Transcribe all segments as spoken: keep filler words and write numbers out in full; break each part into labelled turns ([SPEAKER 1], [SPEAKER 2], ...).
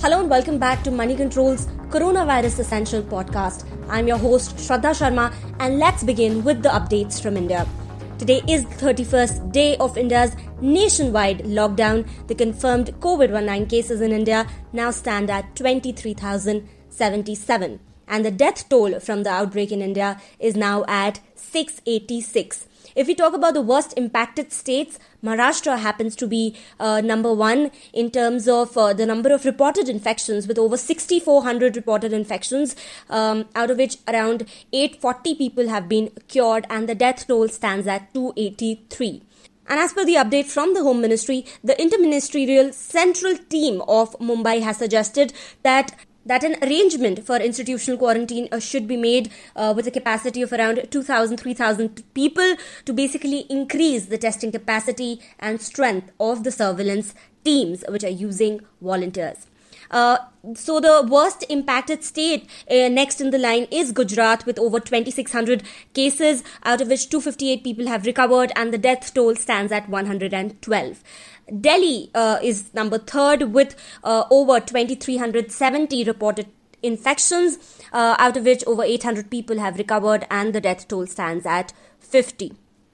[SPEAKER 1] Hello and welcome back to Money Control's Coronavirus Essential podcast. I'm your host Shraddha Sharma and let's begin with the updates from India. Today is the thirty-first day of India's nationwide lockdown. The confirmed covid nineteen cases in India now stand at twenty-three thousand seventy-seven and the death toll from the outbreak in India is now at six hundred eighty-six. If we talk about the worst impacted states, Maharashtra happens to be uh, number one in terms of uh, the number of reported infections, with over six thousand four hundred reported infections, um, out of which around eight hundred forty people have been cured, and the death toll stands at two hundred eighty-three. And as per the update from the Home Ministry, the interministerial central team of Mumbai has suggested that that an arrangement for institutional quarantine uh, should be made uh, with a capacity of around two thousand, three thousand people to basically increase the testing capacity and strength of the surveillance teams which are using volunteers. Uh, so the worst impacted state uh, next in the line is Gujarat with over twenty-six hundred cases, out of which two hundred fifty-eight people have recovered and the death toll stands at one hundred twelve. Delhi uh, is number third with uh, over two thousand three hundred seventy reported infections, uh, out of which over eight hundred people have recovered and the death toll stands at fifty.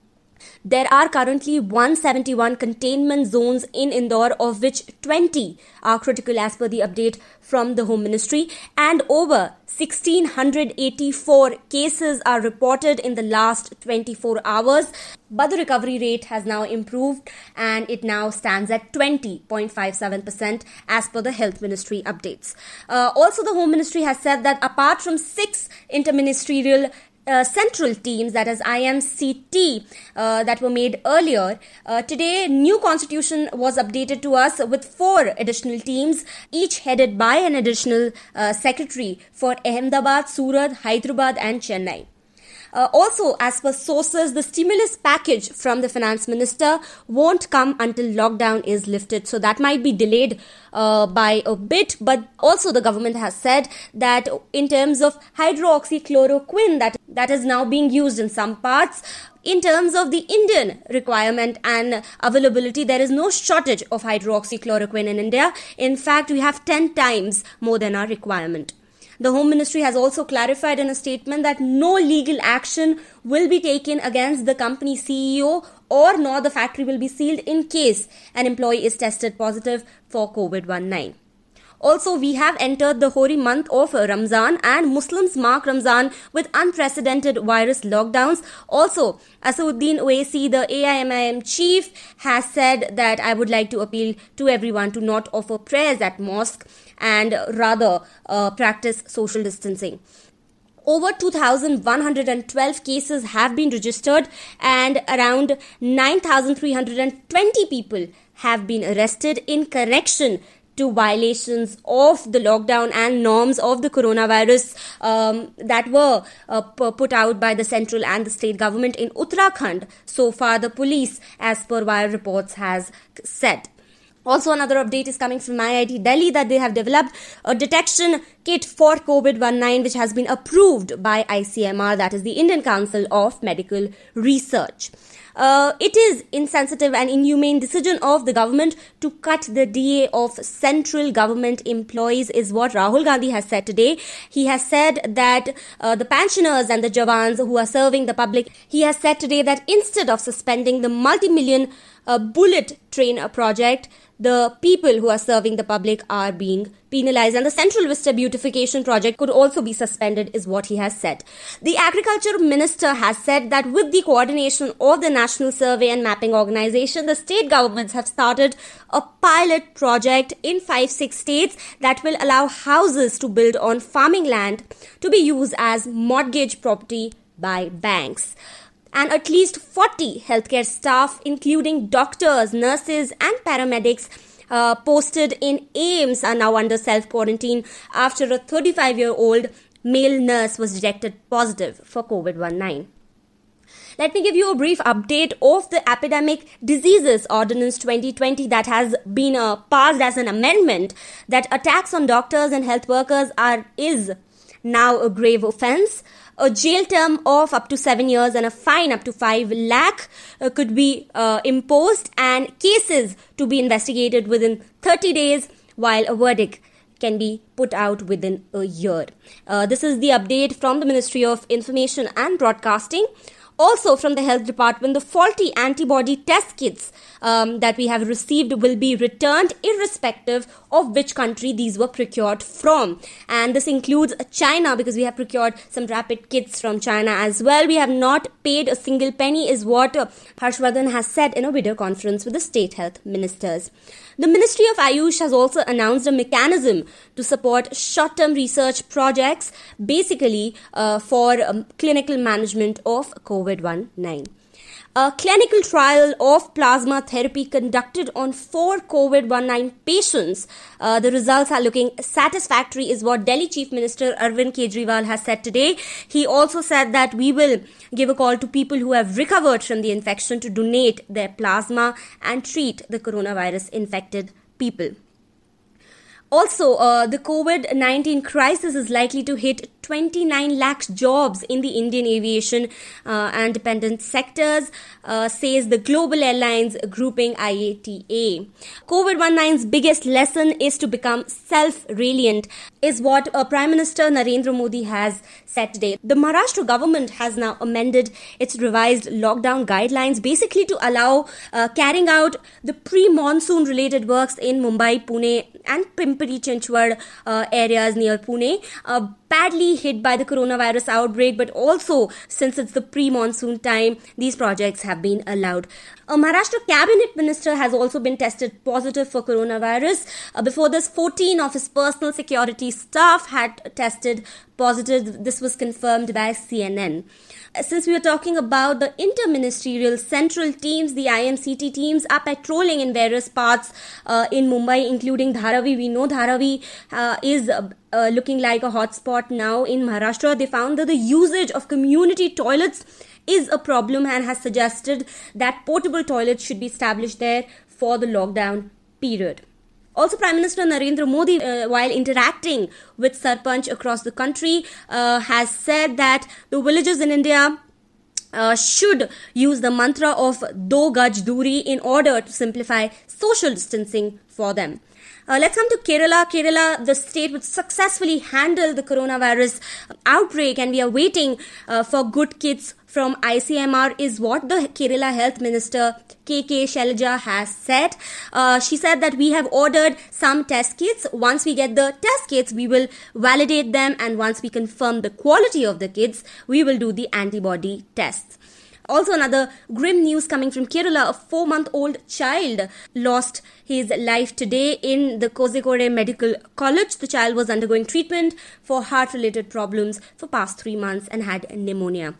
[SPEAKER 1] There are currently one hundred seventy-one containment zones in Indore, of which twenty are critical as per the update from the Home Ministry, and over one thousand six hundred eighty-four cases are reported in the last twenty-four hours. But the recovery rate has now improved and it now stands at twenty point five seven percent as per the Health Ministry updates. Uh, also, the Home Ministry has said that apart from six interministerial Uh, central teams, that is I M C T, uh, that were made earlier, Uh, today, new constitution was updated to us with four additional teams, each headed by an additional uh, secretary for Ahmedabad, Surat, Hyderabad and Chennai. Uh, also, as per sources, the stimulus package from the finance minister won't come until lockdown is lifted. So that might be delayed uh, by a bit. But also the government has said that in terms of hydroxychloroquine that, that is now being used in some parts, in terms of the Indian requirement and availability, there is no shortage of hydroxychloroquine in India. In fact, we have ten times more than our requirement. The Home Ministry has also clarified in a statement that no legal action will be taken against the company C E O or nor the factory will be sealed in case an employee is tested positive for covid nineteen. Also, we have entered the holy month of Ramzan and Muslims mark Ramzan with unprecedented virus lockdowns. Also, Asaduddin Owaisi, the A I M I M chief, has said that I would like to appeal to everyone to not offer prayers at mosque and rather uh, practice social distancing. Over two thousand one hundred twelve cases have been registered and around nine thousand three hundred twenty people have been arrested in connection to violations of the lockdown and norms of the coronavirus um, that were uh, p- put out by the central and the state government in Uttarakhand. So far, the police, as per wire reports, has said. Also, another update is coming from I I T Delhi that they have developed a detection kit for covid nineteen which has been approved by I C M R, that is the Indian Council of Medical Research. Uh, it is insensitive and inhumane decision of the government to cut the D A of central government employees is what Rahul Gandhi has said today. He has said that uh, the pensioners and the jawans who are serving the public, he has said today that instead of suspending the multi-million uh, bullet train project, the people who are serving the public are being penalized, and the Central Vista Beautification project could also be suspended is what he has said. The Agriculture Minister has said that with the coordination of the National Survey and Mapping Organization, the state governments have started a pilot project in five, six states that will allow houses to build on farming land to be used as mortgage property by banks. And at least forty healthcare staff, including doctors, nurses and paramedics, uh, posted in A I M S are now under self-quarantine after a thirty-five-year-old male nurse was detected positive for covid nineteen. Let me give you a brief update of the Epidemic Diseases Ordinance twenty twenty that has been uh, passed as an amendment that attacks on doctors and health workers are is now a grave offence. A jail term of up to seven years and a fine up to five lakh uh, could be uh, imposed, and cases to be investigated within thirty days, while a verdict can be put out within a year. Uh, this is the update from the Ministry of Information and Broadcasting. Also from the Health Department, the faulty antibody test kits um, that we have received will be returned irrespective of which country these were procured from. And this includes China, because we have procured some rapid kits from China as well. We have not paid a single penny, is what uh, Harshvardhan has said in a video conference with the state health ministers. The Ministry of Ayush has also announced a mechanism to support short-term research projects, basically uh, for um, clinical management of COVID nineteen. A clinical trial of plasma therapy conducted on four COVID nineteen patients. Uh, the results are looking satisfactory, is what Delhi Chief Minister Arvind Kejriwal has said today. He also said that we will give a call to people who have recovered from the infection to donate their plasma and treat the coronavirus infected people. Also, uh, the COVID nineteen crisis is likely to hit twenty-nine lakh jobs in the Indian aviation uh, and dependent sectors, uh, says the Global Airlines grouping I A T A. COVID nineteen's biggest lesson is to become self-reliant, is what uh, Prime Minister Narendra Modi has said today. The Maharashtra government has now amended its revised lockdown guidelines, basically to allow uh, carrying out the pre-monsoon related works in Mumbai, Pune and Pimpri-Chinchwad uh, areas near Pune, uh, badly hit by the coronavirus outbreak, but also since it's the pre-monsoon time, these projects have been allowed. A Maharashtra cabinet minister has also been tested positive for coronavirus. Uh, before this, fourteen of his personal security staff had tested positive. This was confirmed by C N N. Since we are talking about the interministerial central teams, the I M C T teams are patrolling in various parts uh, in Mumbai, including Dharavi. We know Dharavi uh, is uh, uh, looking like a hotspot now in Maharashtra. They found that the usage of community toilets is a problem and has suggested that portable toilets should be established there for the lockdown period. Also, Prime Minister Narendra Modi, uh, while interacting with Sarpanch across the country, uh, has said that the villages in India uh, should use the mantra of Do Gaj Duri in order to simplify social distancing for them. Uh, let's come to Kerala. Kerala, the state which successfully handled the coronavirus outbreak, and we are waiting uh, for good kits from I C M R, is what the Kerala Health Minister K K Shailaja has said. Uh, she said that we have ordered some test kits. Once we get the test kits, we will validate them, and once we confirm the quality of the kits, we will do the antibody tests. Also, another grim news coming from Kerala. A four-month-old child lost his life today in the Kozhikode Medical College. The child was undergoing treatment for heart-related problems for past three months and had pneumonia.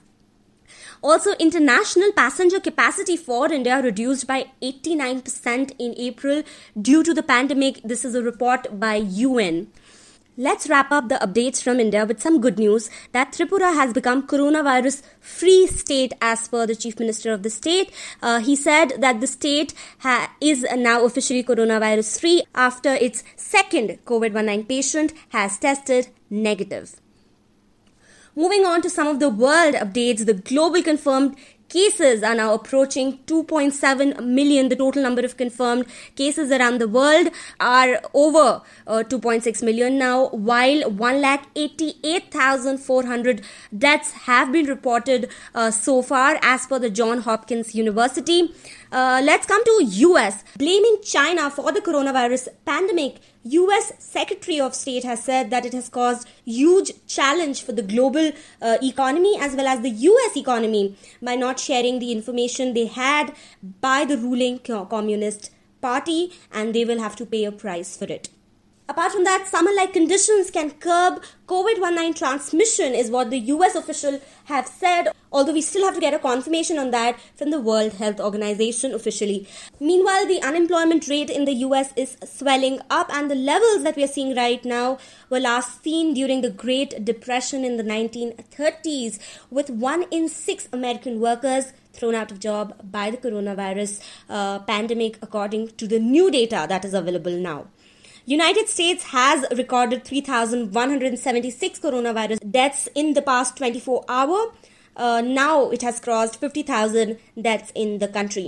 [SPEAKER 1] Also, international passenger capacity for India reduced by eighty-nine percent in April due to the pandemic. This is a report by U N. Let's wrap up the updates from India with some good news that Tripura has become coronavirus-free state as per the Chief Minister of the state. Uh, he said that the state ha- is now officially coronavirus-free after its second COVID nineteen patient has tested negative. Moving on to some of the world updates, the global confirmed cases are now approaching two point seven million. The total number of confirmed cases around the world are over uh, two point six million now, while one lakh eighty-eight thousand four hundred deaths have been reported uh, so far as per the Johns Hopkins University. Uh, let's come to U S. Blaming China for the coronavirus pandemic, U S Secretary of State has said that it has caused huge challenge for the global uh, economy as well as the U S economy by not sharing the information they had by the ruling Communist Party, and they will have to pay a price for it. Apart from that, summer-like conditions can curb COVID nineteen transmission is what the U S official have said, although we still have to get a confirmation on that from the World Health Organization officially. Meanwhile, the unemployment rate in the U S is swelling up, and the levels that we are seeing right now were last seen during the Great Depression in the nineteen thirties, with one in six American workers thrown out of job by the coronavirus uh, pandemic, according to the new data that is available now. United States has recorded three thousand one hundred seventy-six coronavirus deaths in the past twenty-four hours. Uh, now it has crossed fifty thousand deaths in the country.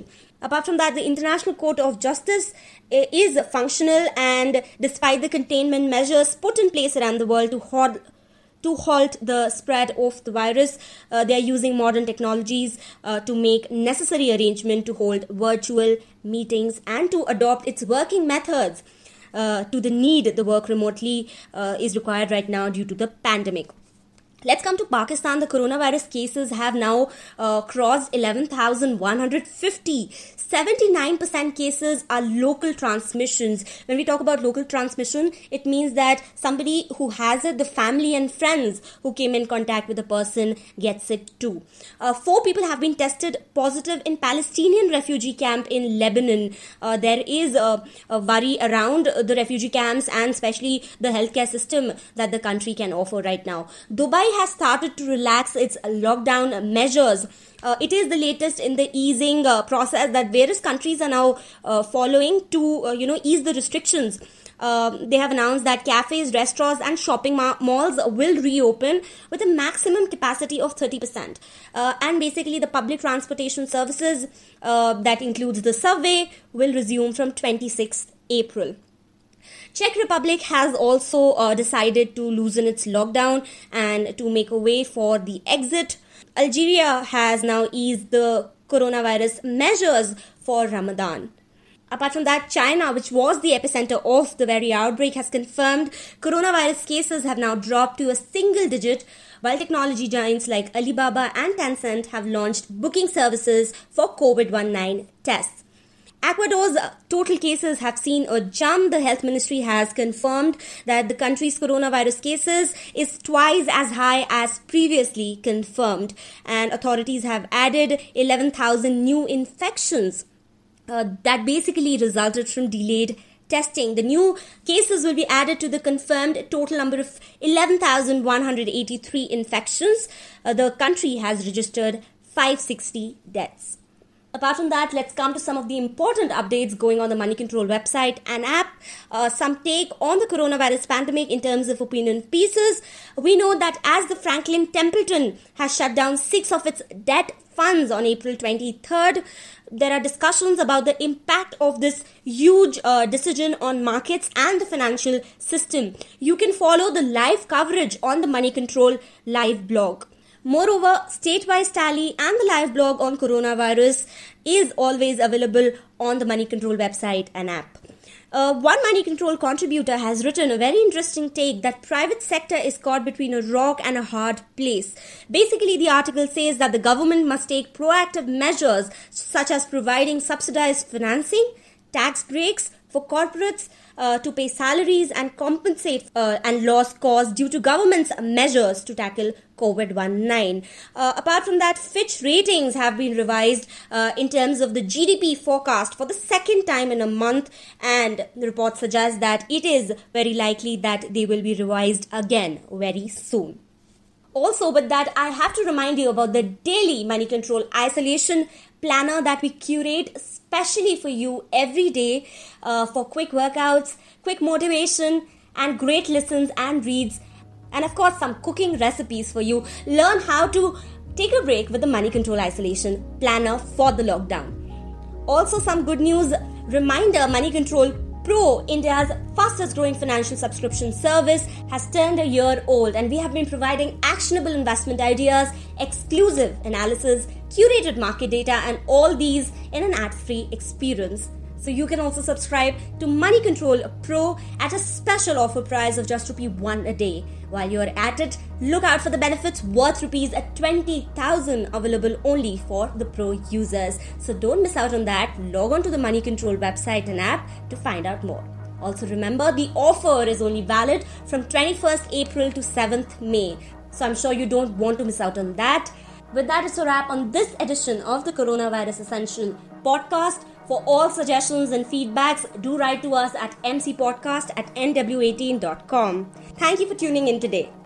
[SPEAKER 1] Apart from that, the International Court of Justice is functional, and despite the containment measures put in place around the world to halt to halt the spread of the virus, uh, they are using modern technologies uh, to make necessary arrangement to hold virtual meetings and to adopt its working methods uh, to the need the work remotely uh, is required right now due to the pandemic. Let's come to Pakistan. The coronavirus cases have now uh, crossed eleven thousand one hundred fifty. seventy-nine percent cases are local transmissions. When we talk about local transmission, it means that somebody who has it, the family and friends who came in contact with the person gets it too. Uh, four people have been tested positive in Palestinian refugee camp in Lebanon. Uh, there is a, a worry around the refugee camps and especially the healthcare system that the country can offer right now. Dubai has started to relax its lockdown measures. Uh, it is the latest in the easing uh, process that various countries are now uh, following to, uh, you know, ease the restrictions. Uh, they have announced that cafes, restaurants and shopping ma- malls will reopen with a maximum capacity of thirty percent. Uh, and basically the public transportation services, uh, that includes the subway, will resume from twenty-sixth April. Czech Republic has also uh, decided to loosen its lockdown and to make a way for the exit. Algeria has now eased the coronavirus measures for Ramadan. Apart from that, China, which was the epicenter of the very outbreak, has confirmed coronavirus cases have now dropped to a single digit, while technology giants like Alibaba and Tencent have launched booking services for COVID nineteen tests. Ecuador's total cases have seen a jump. The health ministry has confirmed that the country's coronavirus cases is twice as high as previously confirmed, and authorities have added eleven thousand new infections uh, that basically resulted from delayed testing. The new cases will be added to the confirmed total number of eleven thousand one hundred eighty-three infections. Uh, the country has registered five hundred sixty deaths. Apart from that, let's come to some of the important updates going on the Money Control website and app. Uh, some take on the coronavirus pandemic in terms of opinion pieces. We know that as the Franklin Templeton has shut down six of its debt funds on April twenty-third, there are discussions about the impact of this huge uh, decision on markets and the financial system. You can follow the live coverage on the Money Control live blog. Moreover, state-wise tally and the live blog on coronavirus is always available on the Money Control website and app. Uh, one Money Control contributor has written a very interesting take that private sector is caught between a rock and a hard place. Basically, the article says that the government must take proactive measures such as providing subsidized financing, tax breaks for corporates uh, to pay salaries and compensate uh, and loss caused due to government's measures to tackle COVID nineteen. Uh, apart from that, Fitch ratings have been revised uh, in terms of the G D P forecast for the second time in a month, and the report suggests that it is very likely that they will be revised again very soon. Also, with that, I have to remind you about the daily Money Control isolation planner that we curate especially for you every day uh, for quick workouts, quick motivation, and great listens and reads. And of course, some cooking recipes for you. Learn how to take a break with the Money Control Isolation Planner for the lockdown. Also, some good news. Reminder, Money Control Pro, India's fastest growing financial subscription service, has turned a year old, and we have been providing actionable investment ideas, exclusive analysis, curated market data, and all these in an ad-free experience. So you can also subscribe to Money Control Pro at a special offer price of just rupee one a day. While you're at it, look out for the benefits worth rupees at twenty thousand available only for the Pro users. So don't miss out on that. Log on to the Money Control website and app to find out more. Also remember, the offer is only valid from twenty-first April to seventh May. So I'm sure you don't want to miss out on that. With that, it's a wrap on this edition of the Coronavirus Essential podcast. For all suggestions and feedbacks, do write to us at m c podcast at n w eighteen dot com. Thank you for tuning in today.